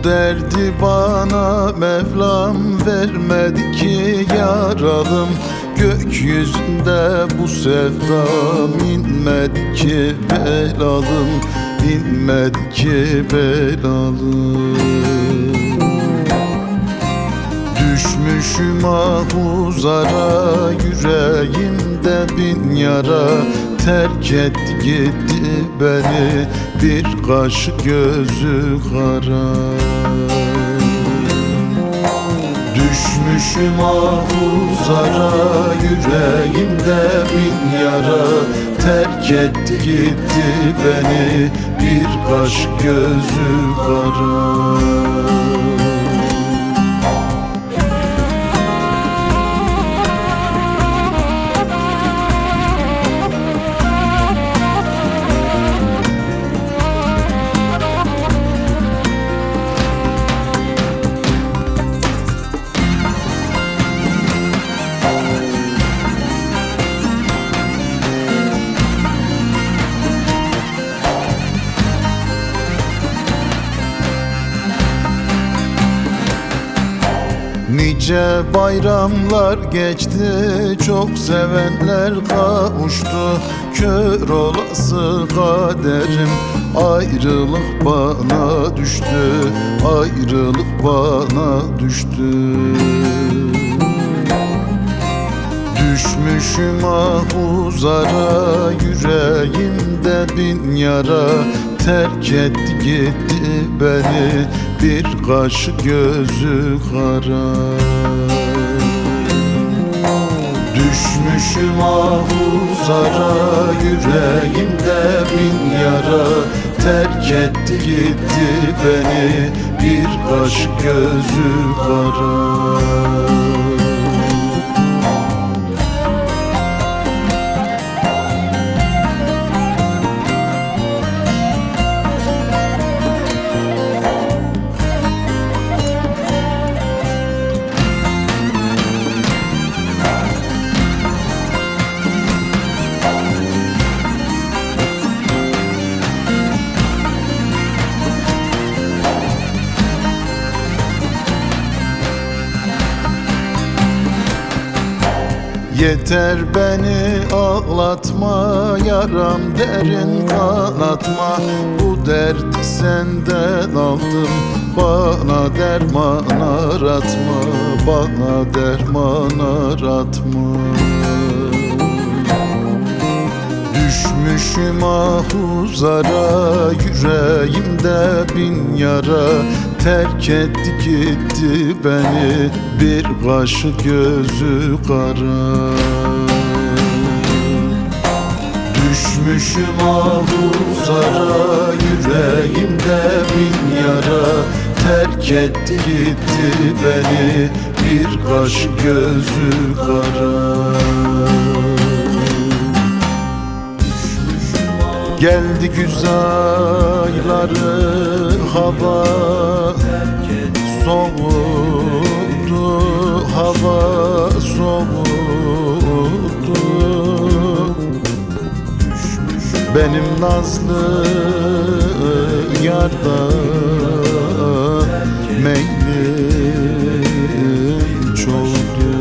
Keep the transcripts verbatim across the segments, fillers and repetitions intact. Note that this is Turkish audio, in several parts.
Bu derdi bana Mevlam vermedi ki yaralım. Gökyüzünde bu sevdam inmedi ki belalım, inmedi ki belalım. Düşmüşüm ahuzara, yüreğimde bin yara. Terk etti gitti beni bir kaş gözü kara. Düşmüşüm ahuzara, yüreğimde bin yara. Terk etti gitti beni bir kaş gözü kara. Nice bayramlar geçti, çok sevenler kavuştu. Kör olası kaderim, ayrılık bana düştü, ayrılık bana düştü. Düşmüşüm ahuzara, yüreğimde bin yara. Terk etti gitti beni bir kaş gözü kara. Düşmüşüm ahuzara, yüreğimde bin yara. Terk etti gitti beni bir kaş gözü kara. Yeter beni ağlatma, yaram derin kanatma. Bu derdi senden aldım, bana derman aratma, bana derman aratma. Düşmüşüm ahuzara, yüreğimde bin yara. Terk etti gitti beni bir kaş gözü kara. Düşmüşüm ahuzara, yüreğimde bin yara. Terk etti gitti beni bir kaş gözü kara. Geldi güz ayları, hava soğudu, hava soğudu. Benim nazlı yarda meylim çoğdu.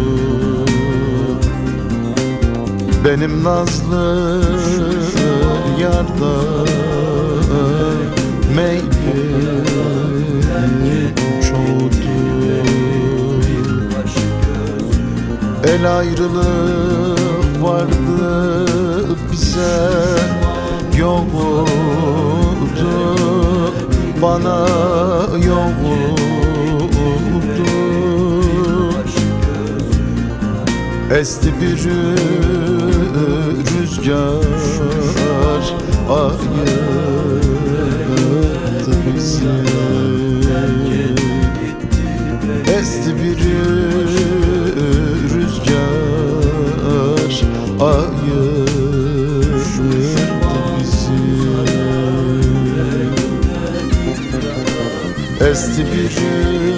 Benim nazlı yarda meylim çoğdu. El ayrılık vardı bize, yok oldu bana, yok oldu. Esti bir rüzgar, ayırdı bizi. Esti bir rüzgar, ayırdı bizi. Esti bir